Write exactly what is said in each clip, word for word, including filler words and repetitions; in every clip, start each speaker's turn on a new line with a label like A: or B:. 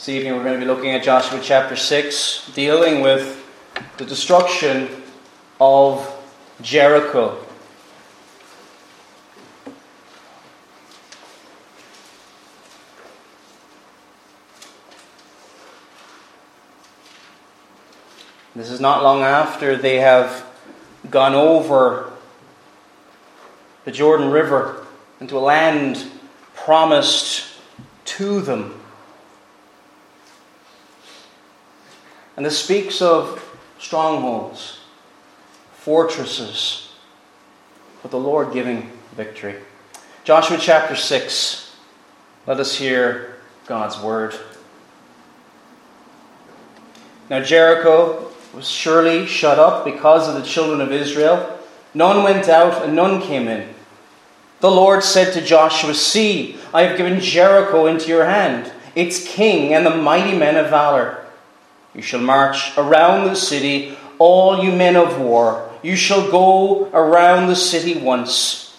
A: This evening we're going to be looking at Joshua chapter six, dealing with the destruction of Jericho. This is not long after they have gone over the Jordan River into a land promised to them. And this speaks of strongholds, fortresses, but the Lord giving victory. Joshua chapter six. Let us hear God's word. Now Jericho was surely shut up because of the children of Israel. None went out and none came in. The Lord said to Joshua, "See, I have given Jericho into your hand, its king and the mighty men of valor. You shall march around the city, all you men of war. You shall go around the city once.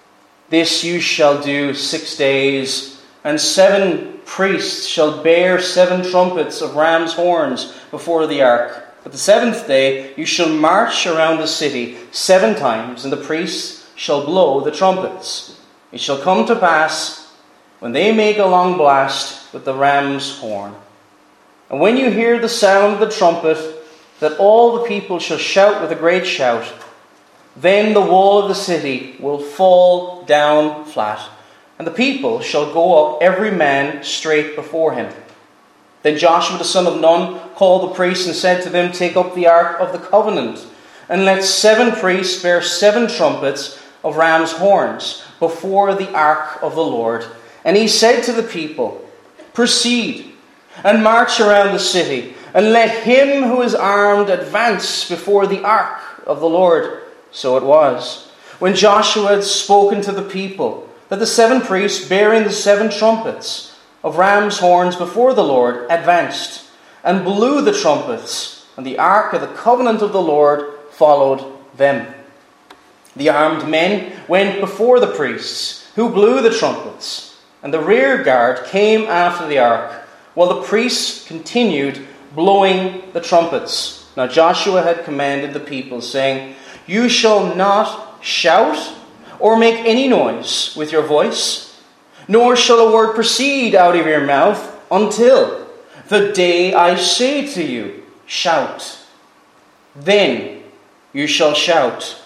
A: This you shall do six days, and seven priests shall bear seven trumpets of ram's horns before the ark. But the seventh day you shall march around the city seven times, and the priests shall blow the trumpets. It shall come to pass, when they make a long blast with the ram's horn, and when you hear the sound of the trumpet, that all the people shall shout with a great shout. Then the wall of the city will fall down flat, and the people shall go up every man straight before him." Then Joshua the son of Nun called the priests and said to them, "Take up the ark of the covenant, and let seven priests bear seven trumpets of ram's horns before the ark of the Lord." And he said to the people, "Proceed and march around the city, and let him who is armed advance before the ark of the Lord." So it was, when Joshua had spoken to the people, that the seven priests bearing the seven trumpets of ram's horns before the Lord advanced, and blew the trumpets, and the ark of the covenant of the Lord followed them. The armed men went before the priests, who blew the trumpets, and the rear guard came after the ark, while the priests continued blowing the trumpets. Now Joshua had commanded the people, saying, "You shall not shout or make any noise with your voice, nor shall a word proceed out of your mouth until the day I say to you, 'Shout.' Then you shall shout."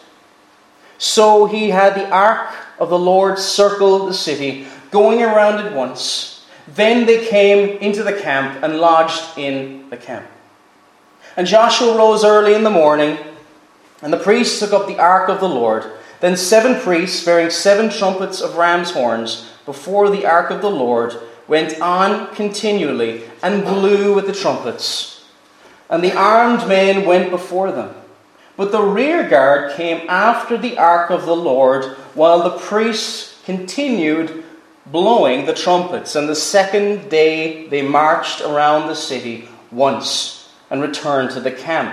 A: So he had the ark of the Lord circle the city, going around it once. Then they came into the camp and lodged in the camp. And Joshua rose early in the morning, and the priests took up the ark of the Lord. Then seven priests, bearing seven trumpets of ram's horns before the ark of the Lord, went on continually and blew with the trumpets. And the armed men went before them. But the rear guard came after the ark of the Lord, while the priests continued blowing the trumpets. And the second day they marched around the city once and returned to the camp.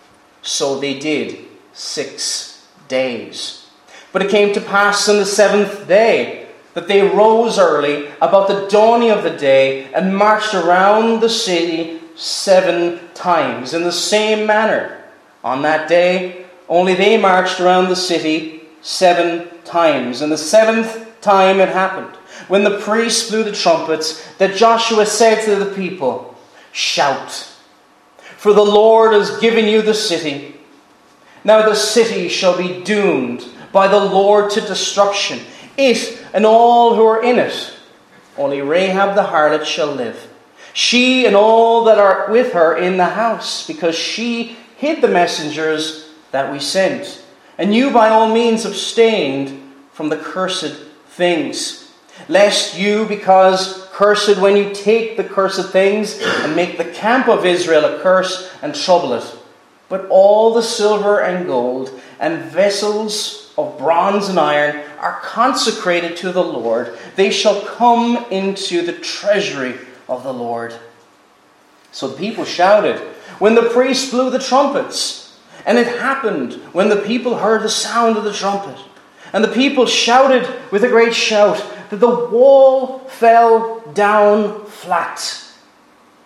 A: So they did six days. But it came to pass on the seventh day that they rose early about the dawning of the day and marched around the city seven times in the same manner. On that day, only they marched around the city seven times. And the seventh time it happened, when the priests blew the trumpets, that Joshua said to the people, "Shout, for the Lord has given you the city. Now the city shall be doomed by the Lord to destruction, it and all who are in it. Only Rahab the harlot shall live, she and all that are with her in the house, because she hid the messengers that we sent. And you by all means abstained from the cursed things. Lest you, because cursed when you take the cursed things, and make the camp of Israel a curse and trouble it. But all the silver and gold and vessels of bronze and iron are consecrated to the Lord. They shall come into the treasury of the Lord." So the people shouted when the priests blew the trumpets. And it happened when the people heard the sound of the trumpet, and the people shouted with a great shout, that the wall fell down flat,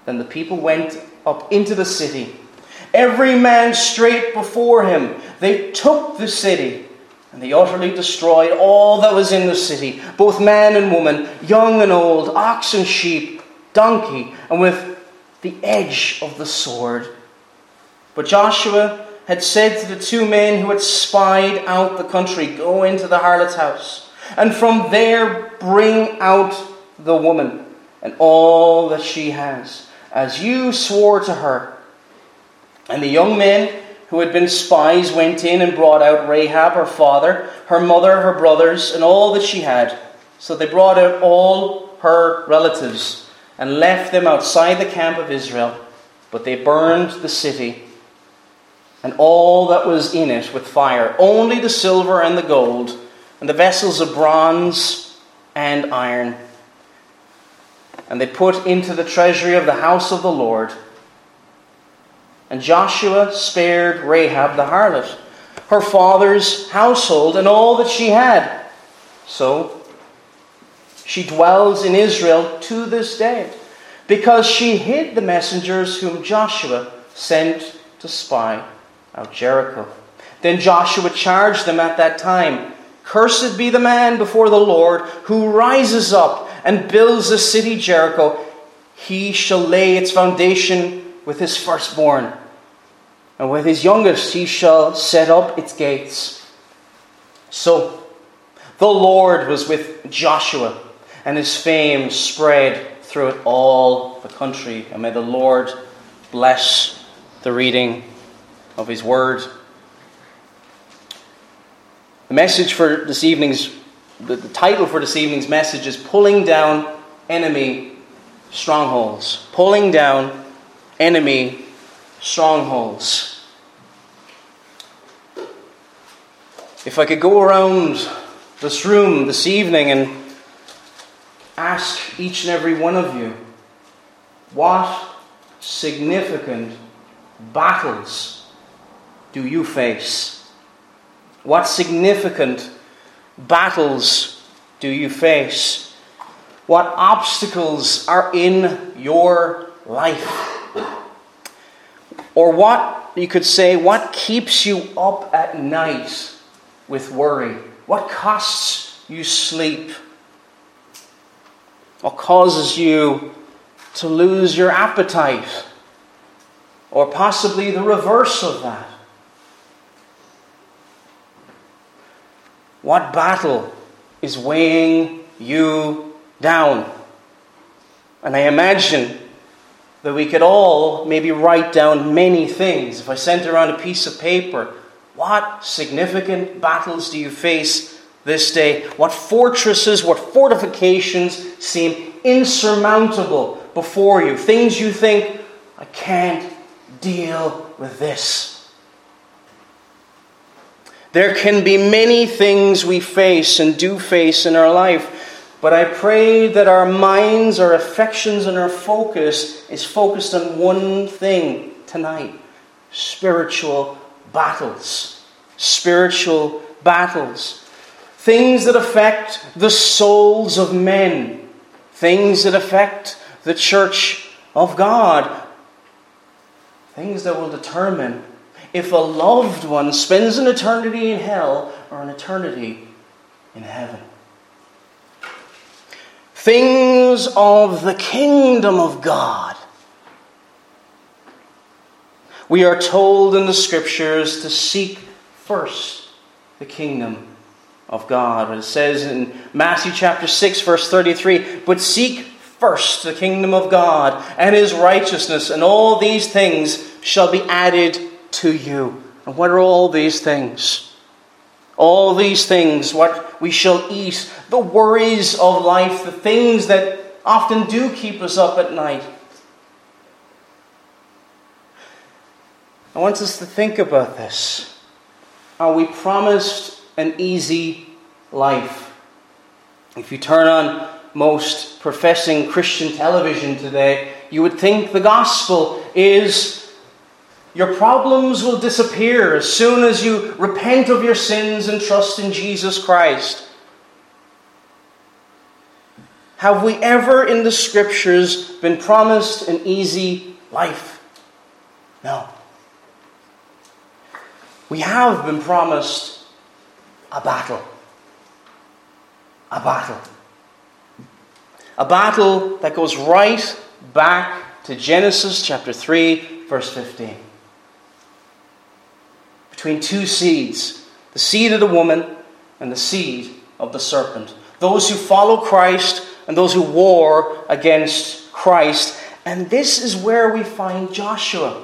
A: Then the people went up into the city, every man straight before him. They took the city, and they utterly destroyed all that was in the city, both man and woman, young and old, ox and sheep, donkey, and with the edge of the sword. But Joshua had said to the two men who had spied out the country, "Go into the harlot's house, and from there bring out the woman and all that she has, as you swore to her." And the young men who had been spies went in and brought out Rahab, her father, her mother, her brothers, and all that she had. So they brought out all her relatives and left them outside the camp of Israel. But they burned the city and all that was in it with fire, only the silver and the gold, and the vessels of bronze and iron. And they put into the treasury of the house of the Lord. And Joshua spared Rahab the harlot, her father's household, and all that she had. So she dwells in Israel to this day, because she hid the messengers whom Joshua sent to spy out Jericho. Then Joshua charged them at that time, "Cursed be the man before the Lord who rises up and builds the city Jericho. He shall lay its foundation with his firstborn, and with his youngest he shall set up its gates." So the Lord was with Joshua, and his fame spread throughout all the country. And may the Lord bless the reading of his word. The message for this evening's, the, the title for this evening's message is Pulling Down Enemy Strongholds. Pulling Down Enemy Strongholds. If I could go around this room this evening and ask each and every one of you, what significant battles do you face? What significant battles do you face? What obstacles are in your life? Or what, you could say, what keeps you up at night with worry? What costs you sleep? What causes you to lose your appetite? Or possibly the reverse of that? What battle is weighing you down? And I imagine that we could all maybe write down many things. If I sent around a piece of paper, what significant battles do you face this day? What fortresses, what fortifications seem insurmountable before you? Things you think, I can't deal with this. There can be many things we face and do face in our life, but I pray that our minds, our affections, and our focus is focused on one thing tonight: spiritual battles. Spiritual battles. Things that affect the souls of men. Things that affect the church of God. Things that will determine if a loved one spends an eternity in hell or an eternity in heaven. Things of the kingdom of God. We are told in the scriptures to seek first the kingdom of God. It says in Matthew chapter six, verse thirty-three, "But seek first the kingdom of God and his righteousness, and all these things shall be added to you." And what are all these things? All these things, what we shall eat, the worries of life, the things that often do keep us up at night. I want us to think about this. Are we promised an easy life? If you turn on most professing Christian television today, you would think the gospel is your problems will disappear as soon as you repent of your sins and trust in Jesus Christ. have we ever in the Scriptures been promised an easy life? No. We have been promised a battle. A battle. A battle that goes right back to Genesis chapter three, verse fifteen. Between two seeds, the seed of the woman and the seed of the serpent. Those who follow Christ and those who war against Christ. And this is where we find Joshua.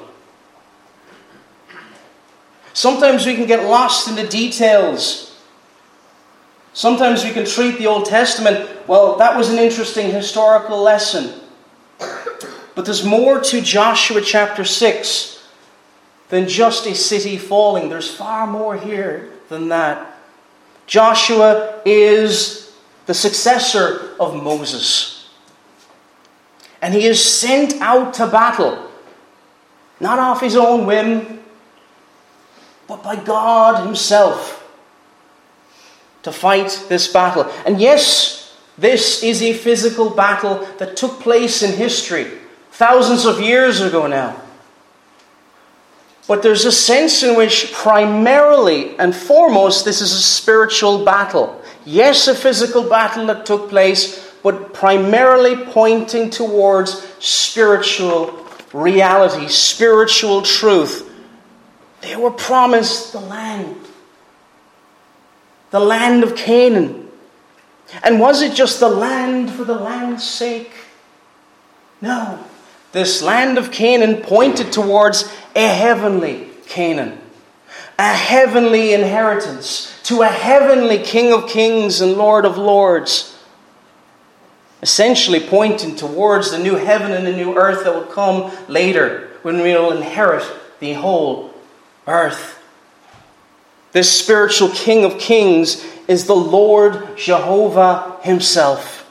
A: Sometimes we can get lost in the details. Sometimes we can treat the Old Testament, well, that was an interesting historical lesson. But there's more to Joshua chapter six than just a city falling. There's far more here than that. Joshua is the successor of Moses. And he is sent out to battle. Not off his own whim, but by God himself. To fight this battle. And yes, this is a physical battle that took place in history. Thousands of years ago now. But there's a sense in which primarily and foremost this is a spiritual battle. Yes, a physical battle that took place, but primarily pointing towards spiritual reality, spiritual truth. They were promised the land. The land of Canaan. And was it just the land for the land's sake? No. This land of Canaan pointed towards a heavenly Canaan. A heavenly inheritance to a heavenly King of Kings and Lord of Lords. Essentially pointing towards the new heaven and the new earth that will come later when we will inherit the whole earth. This spiritual King of Kings is the Lord Jehovah himself.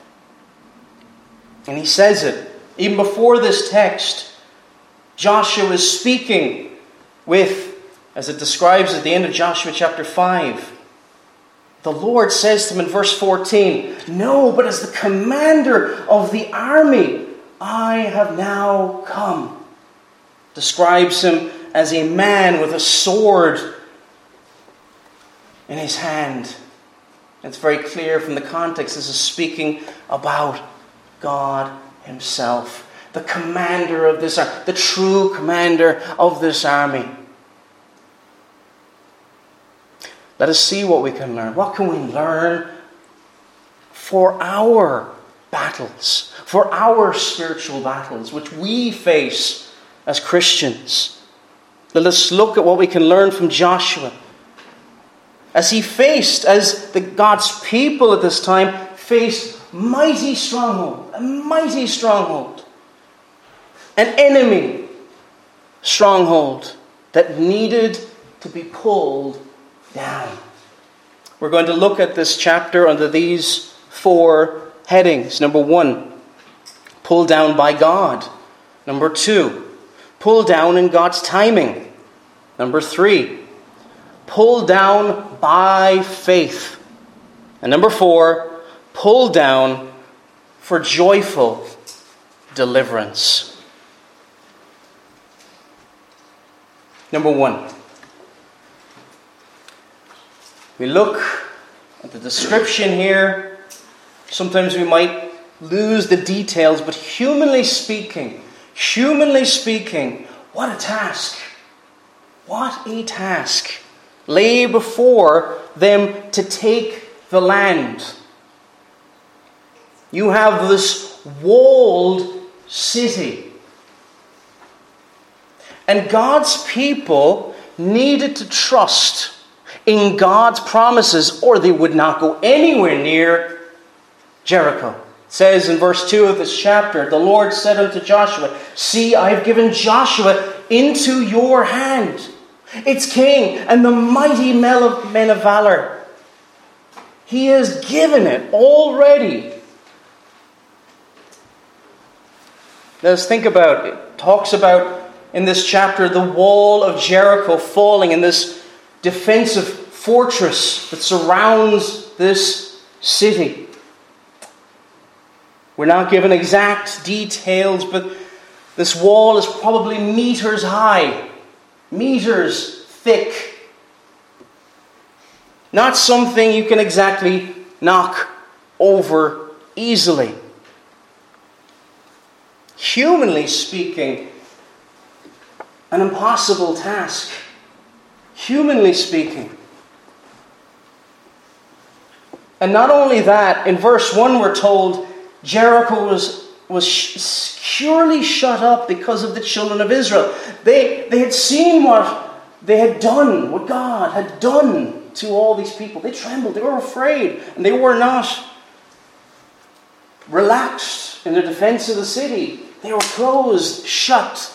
A: And he says it. Even before this text, Joshua is speaking with, as it describes at the end of Joshua chapter five, the Lord says to him in verse fourteen, "No, but as the commander of the army, I have now come." Describes him as a man with a sword in his hand. It's very clear from the context this is speaking about God himself. The commander of this army. The true commander of this army. Let us see what we can learn. What can we learn for our battles? For our spiritual battles which we face as Christians. Let us look at what we can learn from Joshua. As he faced, as the God's people at this time faced mighty stronghold, a mighty stronghold, an enemy stronghold that needed to be pulled down. We're going to look at this chapter under these four headings. Number one, pull down by God. Number two, pull down in God's timing. Number three, pull down by faith. And number four, pull down for joyful deliverance. Number one, we look at the description here. Sometimes we might lose the details, but humanly speaking, humanly speaking, what a task. What a task lay before them to take the land. You have this walled city. And God's people needed to trust in God's promises or they would not go anywhere near Jericho. It says in verse two of this chapter, the Lord said unto Joshua, "See, I have given Joshua into your hand, its king and the mighty men of, men of valor." He has given it already. Let us think about it. It talks about in this chapter the wall of Jericho falling and this defensive fortress that surrounds this city. We're not given exact details, but this wall is probably meters high, meters thick. Not something you can exactly knock over easily. Humanly speaking, an impossible task. Humanly speaking. And not only that, in verse one we're told Jericho was, was securely shut up because of the children of Israel. They, they had seen what they had done, what God had done to all these people. They trembled, they were afraid, and they were not relaxed in their defense of the city. They were closed, shut.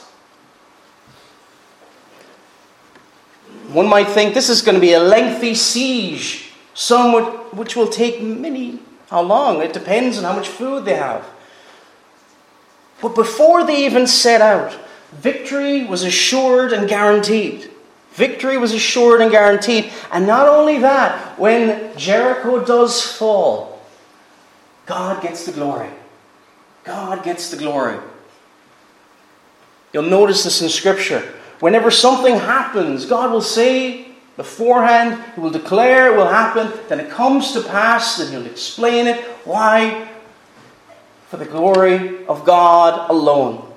A: One might think this is going to be a lengthy siege, some would, which will take many, how long? It depends on how much food they have. But before they even set out, victory was assured and guaranteed. Victory was assured and guaranteed. And not only that, when Jericho does fall, God gets the glory. God gets the glory. You'll notice this in Scripture. Whenever something happens, God will say beforehand, He will declare it will happen, then it comes to pass, and He'll explain it. Why? For the glory of God alone.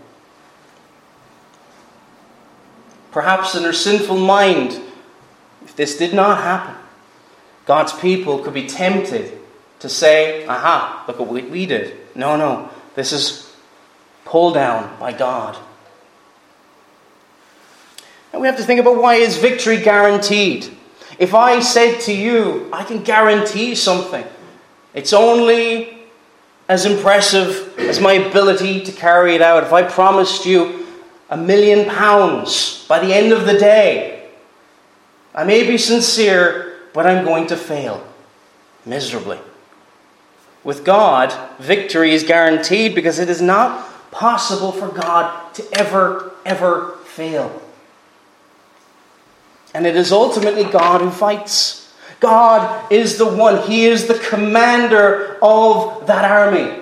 A: Perhaps in their sinful mind, if this did not happen, God's people could be tempted to say, aha, look what we did. No, no, this is pulled down by God. And we have to think about, why is victory guaranteed? If I said to you, I can guarantee something, it's only as impressive as my ability to carry it out. If I promised you a million pounds by the end of the day, I may be sincere, but I'm going to fail miserably. With God, victory is guaranteed because it is not possible for God to ever, ever fail. And it is ultimately God who fights. God is the one. He is the commander of that army.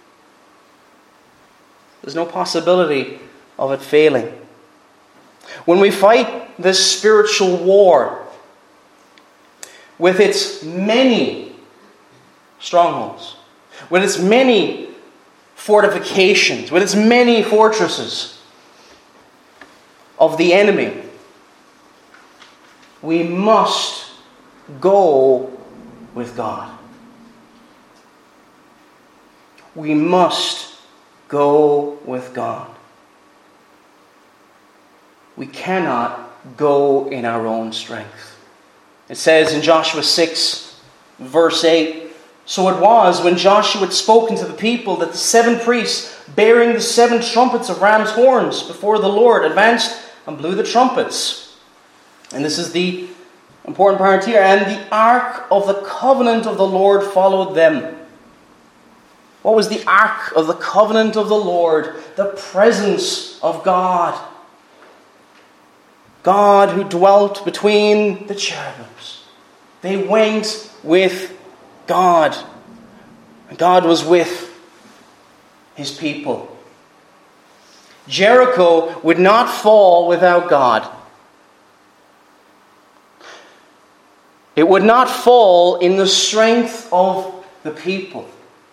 A: There's no possibility of it failing. When we fight this spiritual war with its many strongholds, with its many fortifications, with its many fortresses of the enemy, we must go with God. We must go with God. We cannot go in our own strength. It says in Joshua six, verse eight, so it was when Joshua had spoken to the people that the seven priests, bearing the seven trumpets of ram's horns before the Lord, advanced and blew the trumpets. And this is the important part here. And the ark of the covenant of the Lord followed them. What was the ark of the covenant of the Lord? The presence of God. God who dwelt between the cherubims. They went with God. And God was with His people. Jericho would not fall without God. It would not fall in the strength of the people.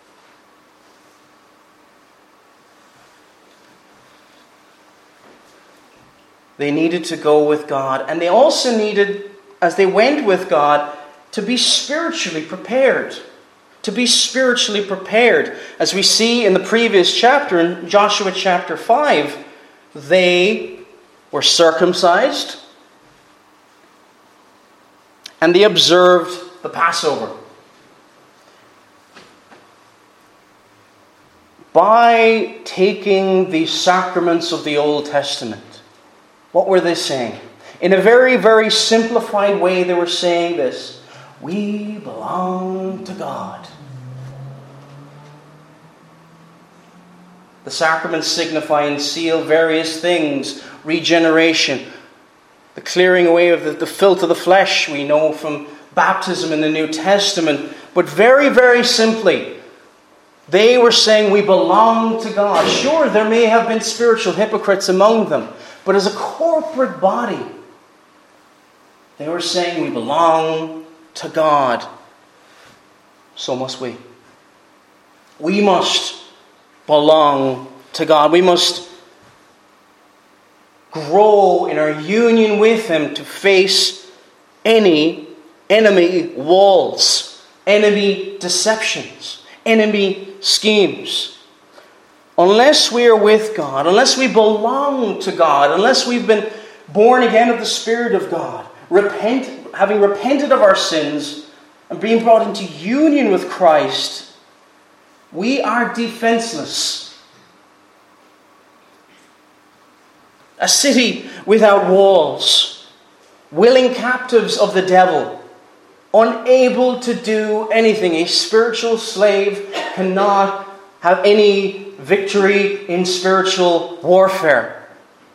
A: They needed to go with God. And they also needed, as they went with God, to be spiritually prepared. To be spiritually prepared. As we see in the previous chapter, in Joshua chapter five, they were circumcised and they observed the Passover. By taking the sacraments of the Old Testament, what were they saying? In a very, very simplified way, they were saying this: we belong to God. The sacraments signify and seal various things: regeneration, the clearing away of the, the filth of the flesh, we know from baptism in the New Testament. But very, very simply, They were saying we belong to God. Sure, there may have been spiritual hypocrites among them, but as a corporate body, they were saying we belong to God. So must we. We must belong to God. We must grow in our union with Him to face any enemy walls, enemy deceptions, enemy schemes. Unless we are with God, unless we belong to God, unless we've been born again of the Spirit of God, repent, having repented of our sins and being brought into union with Christ, we are defenseless. A city without walls, willing captives of the devil, unable to do anything. A spiritual slave cannot have any victory in spiritual warfare.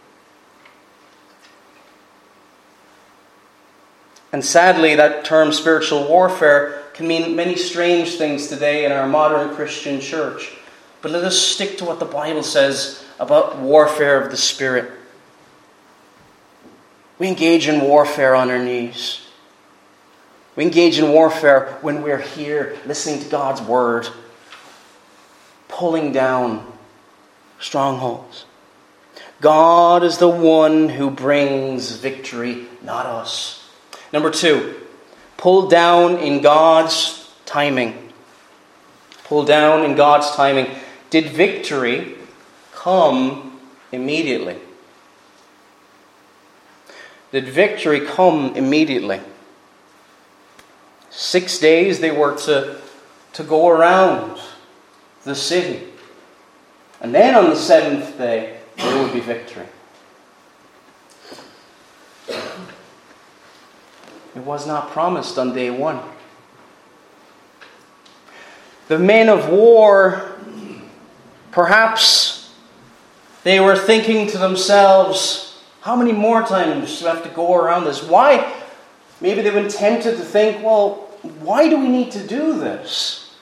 A: And sadly, that term spiritual warfare can mean many strange things today in our modern Christian church. But let us stick to what the Bible says about warfare of the Spirit. We engage in warfare on our knees. We engage in warfare when we're here listening to God's Word, pulling down strongholds. God is the one who brings victory, not us. Number two, pull down in God's timing. Pull down in God's timing. Did victory come immediately? Did victory come immediately? Six days they were to, to go around the city. And then on the seventh day, there would be victory. It was not promised on day one. The men of war, perhaps they were thinking to themselves, how many more times do we have to go around this? Why? Maybe they've been tempted to think, well, why do we need to do this?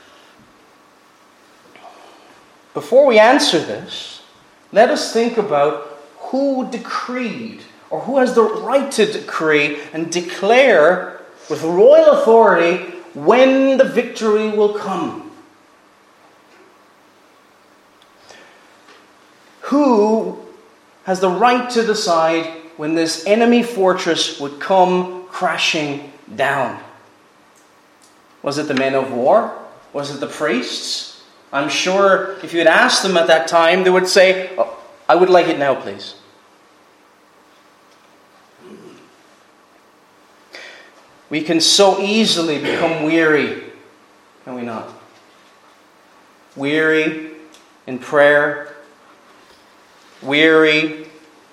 A: Before we answer this, let us think about who decreed, or who has the right to decree and declare with royal authority when the victory will come. Who has the right to decide when this enemy fortress would come crashing down? Was it the men of war? Was it the priests? I'm sure if you had asked them at that time, they would say, oh, I would like it now, please. We can so easily become weary, can we not? Weary in prayer, weary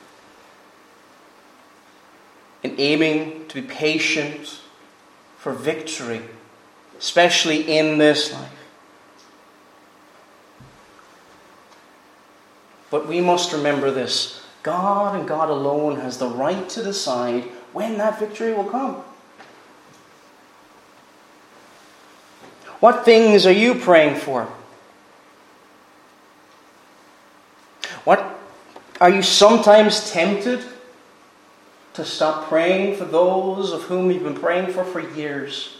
A: in aiming to be patient for victory, especially in this life. But we must remember this. God and God alone has the right to decide when that victory will come. What things are you praying for? What are you sometimes tempted to stop praying for those of whom you've been praying for for years?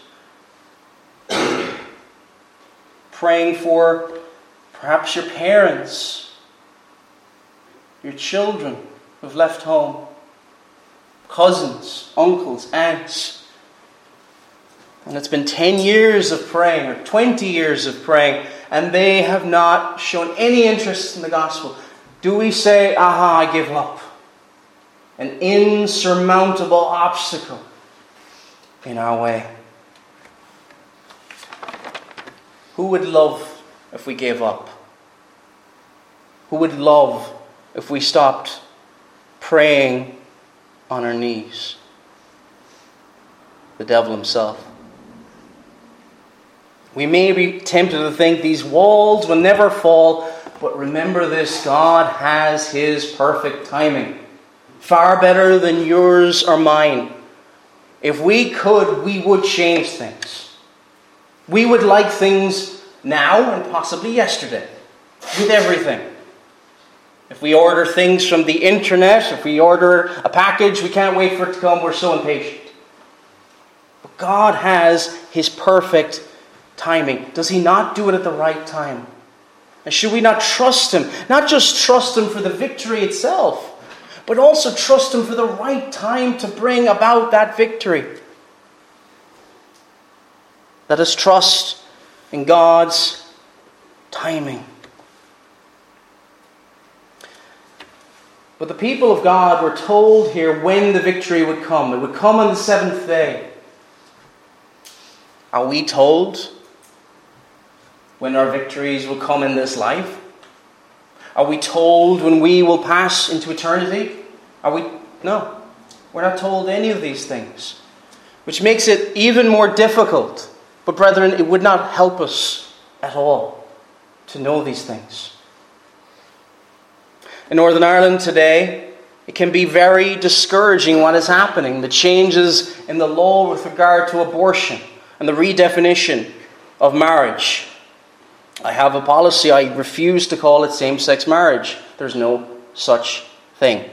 A: Praying for perhaps your parents, your children who've left home, cousins, uncles, aunts. And it's been ten years of praying, or twenty years of praying, and they have not shown any interest in the gospel. Do we say, aha, I give up? An insurmountable obstacle in our way. Who would love if we gave up? Who would love if we stopped praying on our knees? The devil himself. We may be tempted to think these walls will never fall, but remember this, God has His perfect timing. Far better than yours or mine. If we could, we would change things. We would like things now and possibly yesterday, with everything. If we order things from the internet, if we order a package, we can't wait for it to come, we're so impatient. But God has His perfect timing. Does He not do it at the right time? And should we not trust Him? Not just trust Him for the victory itself, but also trust Him for the right time to bring about that victory. Let us trust in God's timing. But the people of God were told here when the victory would come. It would come on the seventh day. Are we told when our victories will come in this life? Are we told when we will pass into eternity? Are we? No. We're not told any of these things. Which makes it even more difficult. But brethren, it would not help us at all to know these things. In Northern Ireland today, it can be very discouraging what is happening. The changes in the law with regard to abortion and the redefinition of marriage. I have a policy. I refuse to call it same-sex marriage. There's no such thing.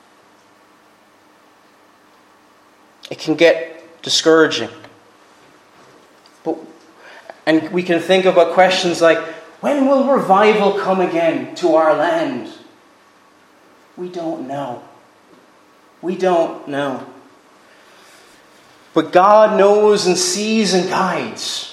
A: It can get discouraging. But, and we can think about questions like, when will revival come again to our land? We don't know. We don't know. But God knows and sees and guides.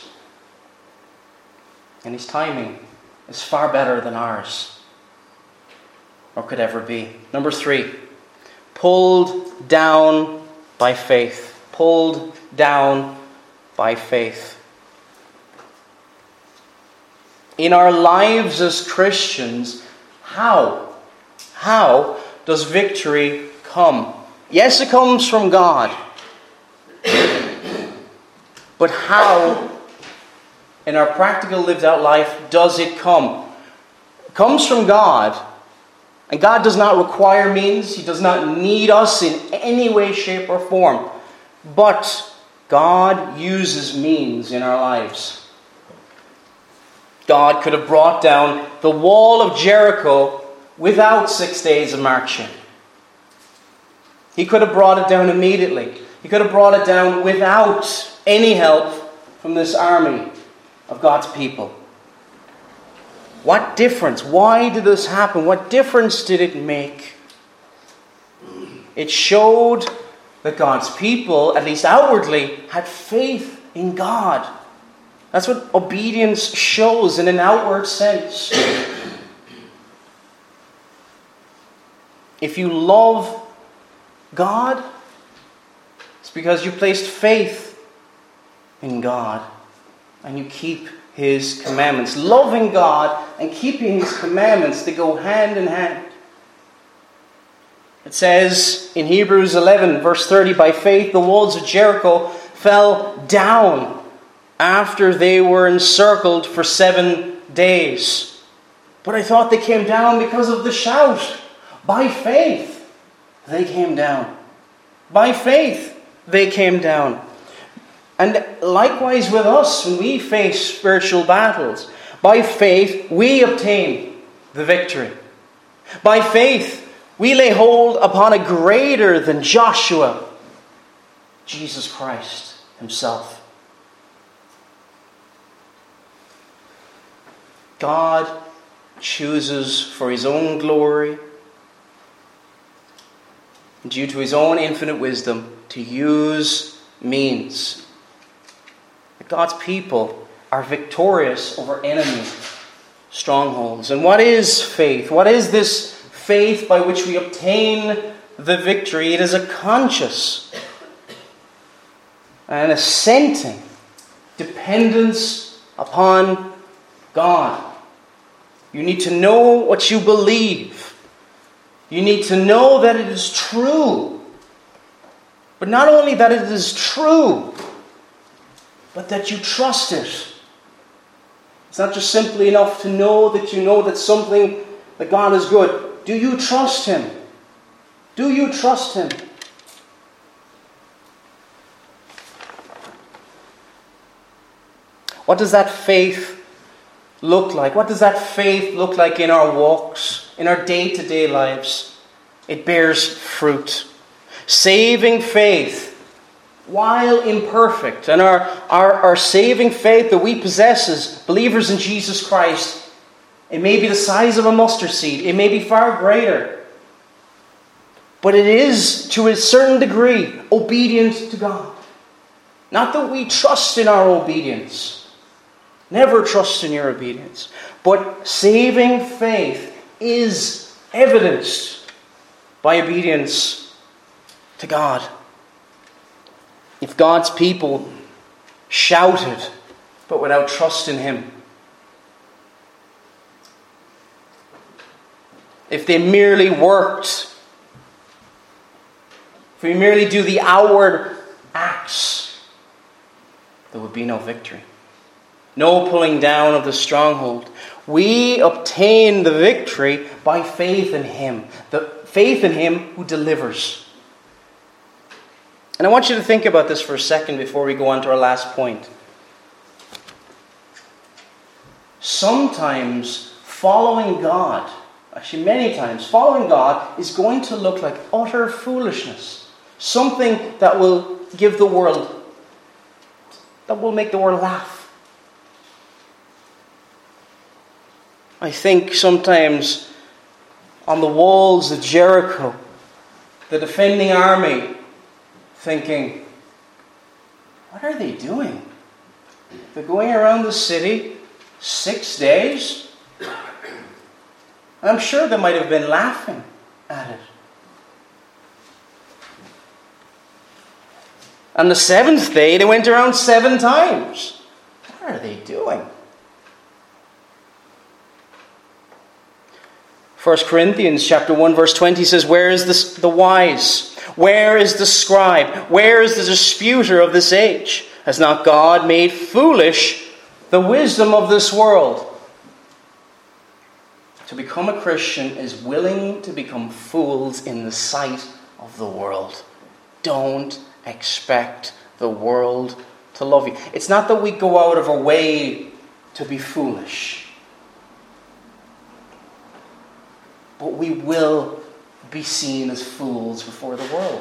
A: And His timing is far better than ours, or could ever be. Number three, pulled down by faith. Pulled down by faith. In our lives as Christians, how? How does victory come? Yes, it comes from God. But how, in our practical lived out life, does it come? It comes from God. And God does not require means. He does not need us in any way, shape, or form. But God uses means in our lives. God could have brought down the wall of Jericho without six days of marching. He could have brought it down immediately. He could have brought it down without any help from this army of God's people. What difference? Why did this happen? What difference did it make? It showed that God's people, at least outwardly, had faith in God. That's what obedience shows in an outward sense. If you love God, it's because you placed faith in God and you keep His commandments. Loving God and keeping His commandments, they go hand in hand. It says in Hebrews eleven, verse thirty, by faith the walls of Jericho fell down after they were encircled for seven days. But I thought they came down because of the shout. By faith, they came down. By faith, they came down. And likewise with us, when we face spiritual battles, by faith, we obtain the victory. By faith, we lay hold upon a greater than Joshua, Jesus Christ Himself. God chooses for His own glory, due to His own infinite wisdom, to use means. God's people are victorious over enemy strongholds. And what is faith? What is this faith by which we obtain the victory? It is a conscious and assenting dependence upon God. You need to know what you believe. You need to know that it is true. But not only that it is true, but that you trust it. It's not just simply enough to know that you know that something, that God is good. Do you trust Him? Do you trust Him? What does that faith look like? What does that faith look like in our walks, in our day-to-day lives? It bears fruit. Saving faith, while imperfect, and our, our, our saving faith that we possess as believers in Jesus Christ, it may be the size of a mustard seed. It may be far greater. But it is, to a certain degree, obedient to God. Not that we trust in our obedience. Never trust in your obedience. But saving faith is evidenced by obedience to God. If God's people shouted, but without trust in Him, if they merely worked, if we merely do the outward acts, there would be no victory. No pulling down of the stronghold. We obtain the victory by faith in Him. The faith in Him who delivers. And I want you to think about this for a second before we go on to our last point. Sometimes following God, actually many times, following God is going to look like utter foolishness. Something that will give the world, that will make the world laugh. I think sometimes on the walls of Jericho, the defending army thinking, what are they doing? They're going around the city six days? I'm sure they might have been laughing at it. On the seventh day, they went around seven times. What are they doing? First Corinthians chapter one verse twenty says, where is the, the wise? Where is the scribe? Where is the disputer of this age? Has not God made foolish the wisdom of this world? To become a Christian is willing to become fools in the sight of the world. Don't expect the world to love you. It's not that we go out of our way to be foolish. But we will be seen as fools before the world.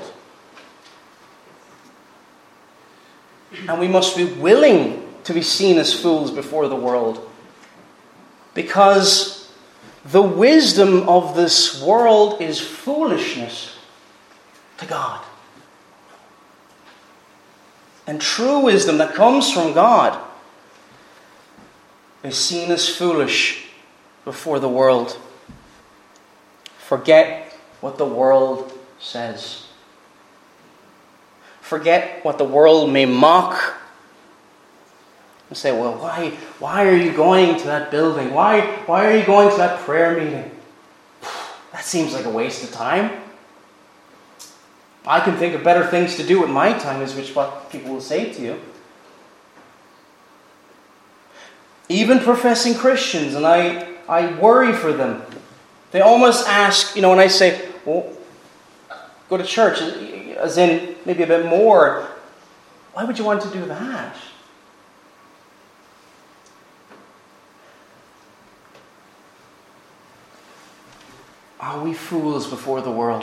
A: And we must be willing to be seen as fools before the world. Because the wisdom of this world is foolishness to God. And true wisdom that comes from God is seen as foolish before the world. Forget what the world says. Forget what the world may mock. And say, well, why, why are you going to that building? Why, why are you going to that prayer meeting? That seems like a waste of time. I can think of better things to do with my time, is which what people will say to you. Even professing Christians, and I, I worry for them. They almost ask, you know, when I say, well, go to church, as in maybe a bit more, why would you want to do that? Are we fools before the world?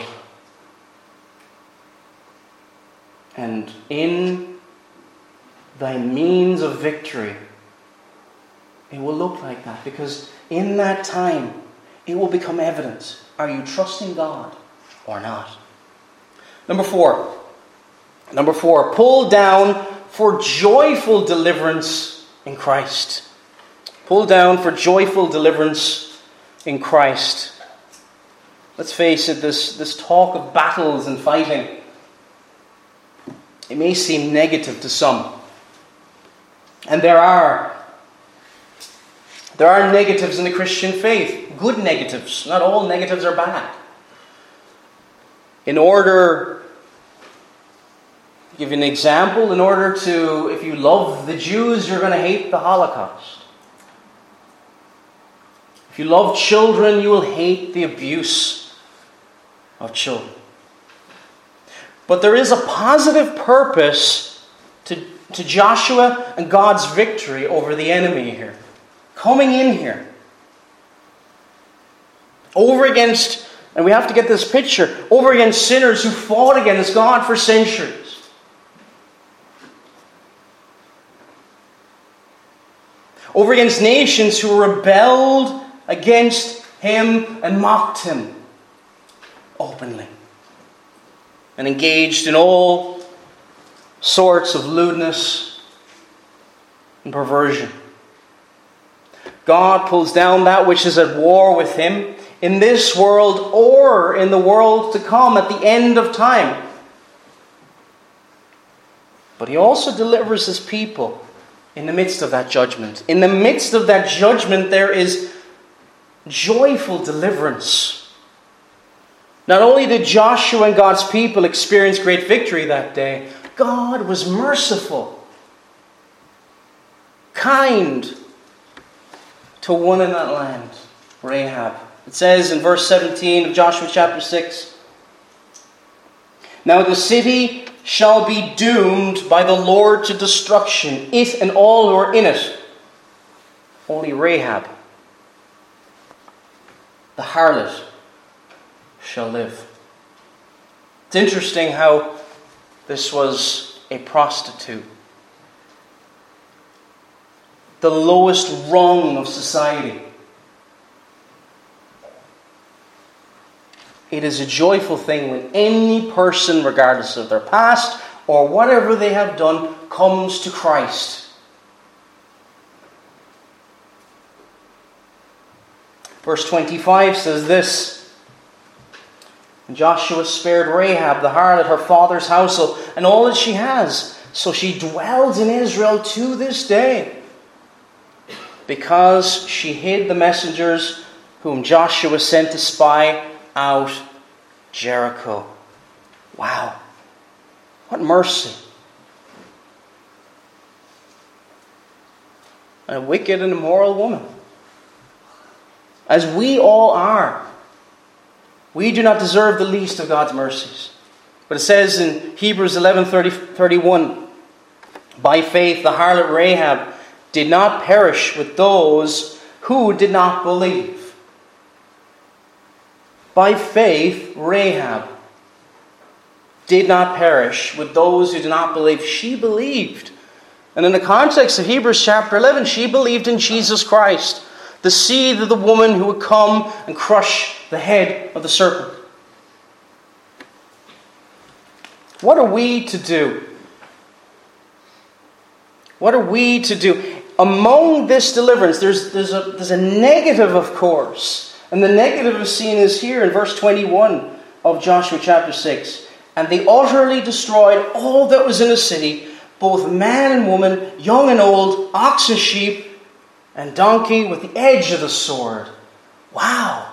A: And in thy means of victory, it will look like that. Because in that time, it will become evident. Are you trusting God or not? Number four. Number four. Pull down for joyful deliverance in Christ. Pull down for joyful deliverance in Christ. Let's face it, this, this talk of battles and fighting, it may seem negative to some. And there are. There are negatives in the Christian faith. Good negatives. Not all negatives are bad. In order, to give you an example, in order to, if you love the Jews, you're going to hate the Holocaust. If you love children, you will hate the abuse of children. But there is a positive purpose to, to Joshua and God's victory over the enemy here. coming in here. Over against, and we have to get this picture, over against sinners who fought against God for centuries. Over against nations who rebelled against him and mocked him openly. And engaged in all sorts of lewdness and perversion. God pulls down that which is at war with him in this world or in the world to come at the end of time. But he also delivers his people in the midst of that judgment. In the midst of that judgment, there is joyful deliverance. Not only did Joshua and God's people experience great victory that day, God was merciful, kind to one in that land, Rahab. It says in verse seventeen of Joshua chapter six, "Now the city shall be doomed by the Lord to destruction, it and all who are in it. Only Rahab, the harlot, shall live." It's interesting how this was a prostitute. The lowest rung of society. It is a joyful thing when any person, regardless of their past or whatever they have done, comes to Christ. Verse twenty-five says this, "And Joshua spared Rahab, the harlot, her father's household, and all that she has. So she dwells in Israel to this day, because she hid the messengers whom Joshua sent to spy out Jericho." Wow. What mercy. A wicked and immoral woman. As we all are. We do not deserve the least of God's mercies. But it says in Hebrews eleven thirty-one, "By faith the harlot Rahab did not perish with those who did not believe." By faith, Rahab did not perish with those who did not believe. She believed. And in the context of Hebrews chapter eleven, she believed in Jesus Christ, the seed of the woman who would come and crush the head of the serpent. What are we to do? What are we to do? Among this deliverance, there's, there's, a, there's a negative, of course. And the negative is seen is here in verse twenty-one of Joshua chapter six. "And they utterly destroyed all that was in the city, both man and woman, young and old, ox and sheep, and donkey with the edge of the sword." Wow.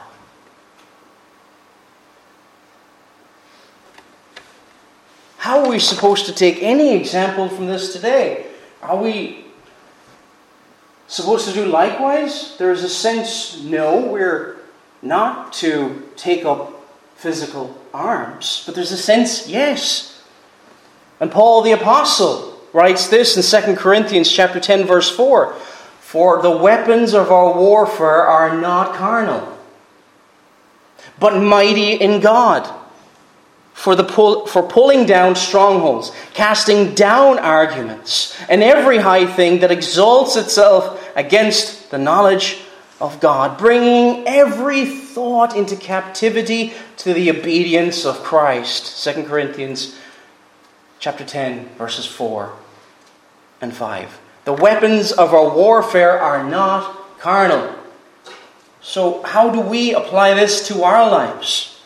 A: How are we supposed to take any example from this today? Are we supposed to do likewise? There is a sense, no, we're not to take up physical arms. But there's a sense, yes. And Paul the Apostle writes this in Second Corinthians chapter ten, verse four. "For the weapons of our warfare are not carnal, but mighty in God, for the pull, for pulling down strongholds, casting down arguments, and every high thing that exalts itself against the knowledge of God, bringing every thought into captivity to the obedience of Christ." Second Corinthians chapter ten, verses four and five. The weapons of our warfare are not carnal. So how do we apply this to our lives?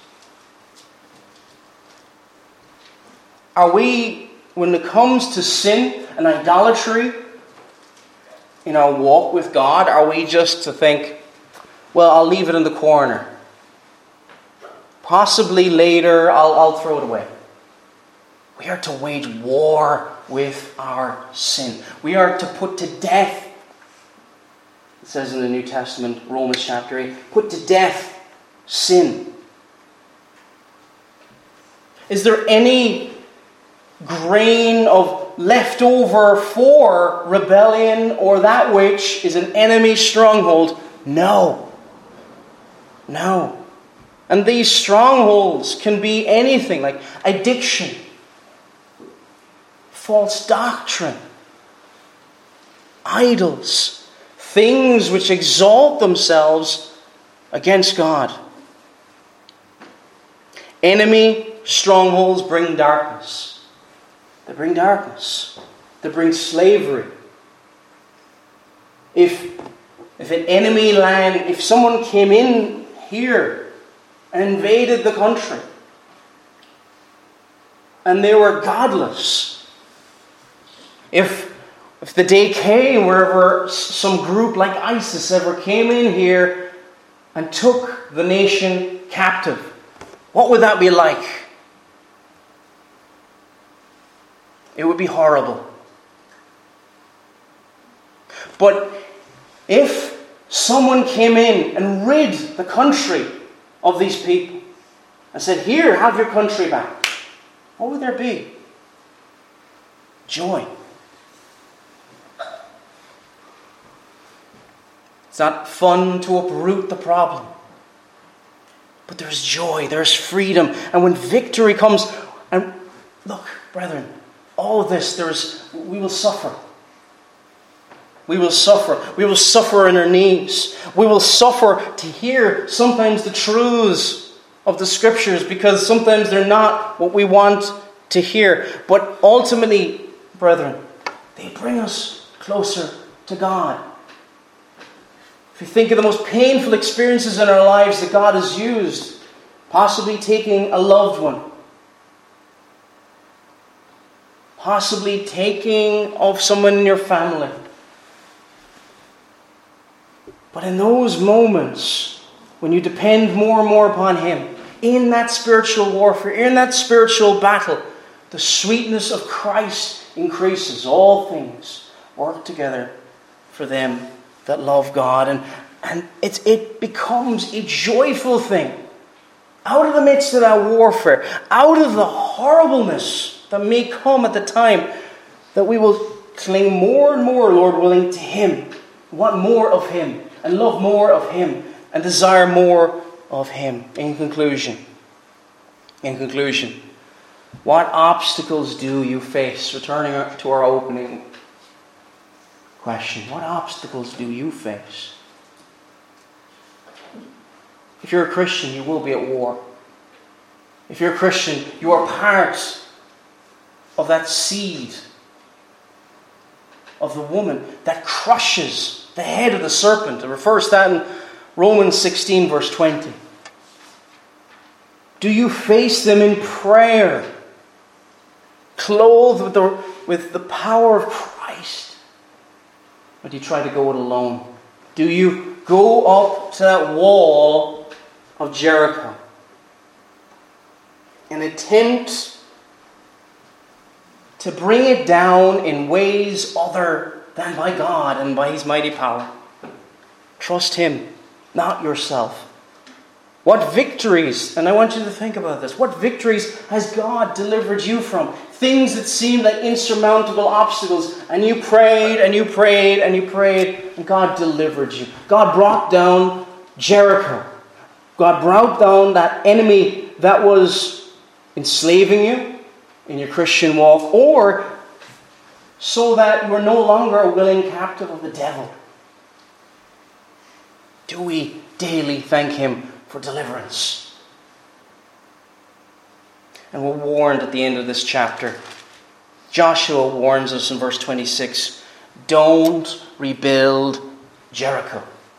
A: Are we, when it comes to sin and idolatry in our walk with God, are we just to think, well, I'll leave it in the corner. Possibly later I'll, I'll throw it away. We are to wage war with our sin. We are to put to death, it says in the New Testament, Romans chapter eight, put to death sin. Is there any grain of left over for rebellion or that which is an enemy stronghold. No. No. And these strongholds can be anything like addiction, false doctrine, idols, things which exalt themselves against God. Enemy strongholds bring darkness. They bring darkness. They bring slavery. If, if an enemy land, if someone came in here and invaded the country, and they were godless, if, if the day came wherever some group like ISIS ever came in here and took the nation captive, what would that be like? It would be horrible. But if someone came in and rid the country of these people and said, here, have your country back, what would there be? Joy. It's not fun to uproot the problem, but there's joy, there's freedom. And when victory comes, and look, brethren, all of this, there's we will suffer. We will suffer. We will suffer in our knees. We will suffer to hear sometimes the truths of the Scriptures, because sometimes they're not what we want to hear. But ultimately, brethren, they bring us closer to God. If you think of the most painful experiences in our lives that God has used, possibly taking a loved one, possibly taking of someone in your family. But in those moments, when you depend more and more upon Him, in that spiritual warfare, in that spiritual battle, the sweetness of Christ increases. All things work together for them that love God. And, and it, it becomes a joyful thing. Out of the midst of that warfare, out of the horribleness that may come at the time, that we will cling more and more, Lord willing, to Him, want more of Him, and love more of Him, and desire more of Him. In conclusion, in conclusion, what obstacles do you face? Returning to our opening question, what obstacles do you face? If you're a Christian, you will be at war. If you're a Christian, you are part of that seed of the woman that crushes the head of the serpent. It refers to that in Romans sixteen, verse twenty. Do you face them in prayer, clothed with the, with the power of Christ? Or do you try to go it alone? Do you go up to that wall of Jericho and attempt to bring it down in ways other than by God and by His mighty power? Trust Him, not yourself. What victories, and I want you to think about this, what victories has God delivered you from? Things that seemed like insurmountable obstacles, and you prayed and you prayed and you prayed, and God delivered you. God brought down Jericho. God brought down that enemy that was enslaving you in your Christian walk, or so that you are no longer a willing captive of the devil. Do we daily thank Him for deliverance? And we're warned at the end of this chapter. Joshua warns us in verse twenty-six, don't rebuild Jericho.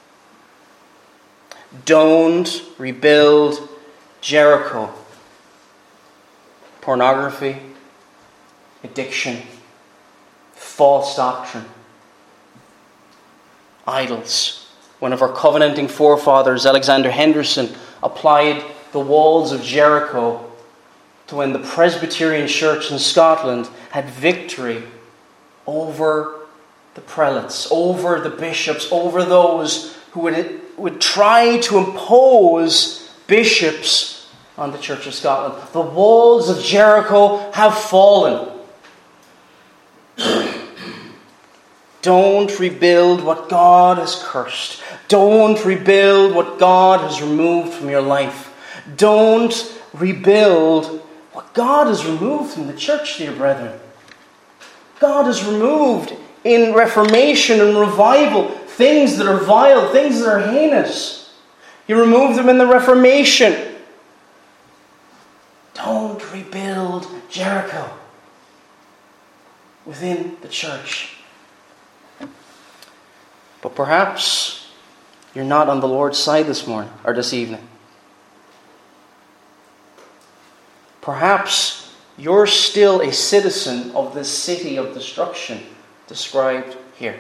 A: Don't rebuild Jericho. Pornography, addiction, false doctrine, idols. One of our covenanting forefathers, Alexander Henderson, applied the walls of Jericho to when the Presbyterian Church in Scotland had victory over the prelates, over the bishops, over those who would, would try to impose bishops on the Church of Scotland. The walls of Jericho have fallen. Don't rebuild what God has cursed. Don't rebuild what God has removed from your life. Don't rebuild what God has removed from the church, dear brethren. God has removed in Reformation and revival things that are vile, things that are heinous. He removed them in the Reformation. Don't rebuild Jericho within the church. But perhaps you're not on the Lord's side this morning or this evening. Perhaps you're still a citizen of this city of destruction described here.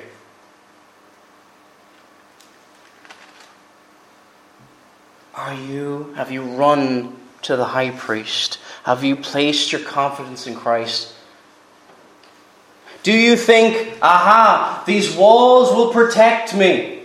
A: Are you, have you run to the high priest? Have you placed your confidence in Christ? Do you think, aha, these walls will protect me?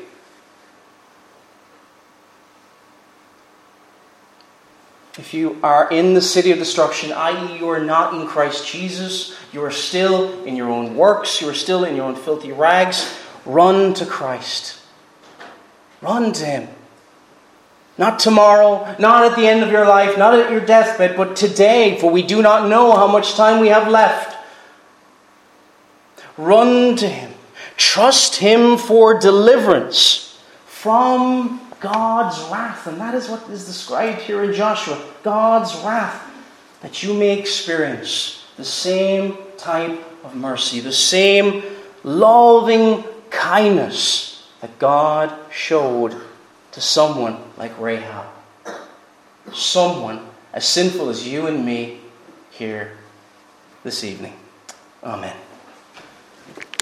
A: If you are in the city of destruction, that is you are not in Christ Jesus, you are still in your own works, you are still in your own filthy rags, run to Christ. Run to Him. Not tomorrow, not at the end of your life, not at your deathbed, but today, for we do not know how much time we have left. Run to Him. Trust Him for deliverance from God's wrath. And that is what is described here in Joshua. God's wrath. That you may experience the same type of mercy, the same loving kindness that God showed to someone like Rahab. Someone as sinful as you and me here this evening. Amen.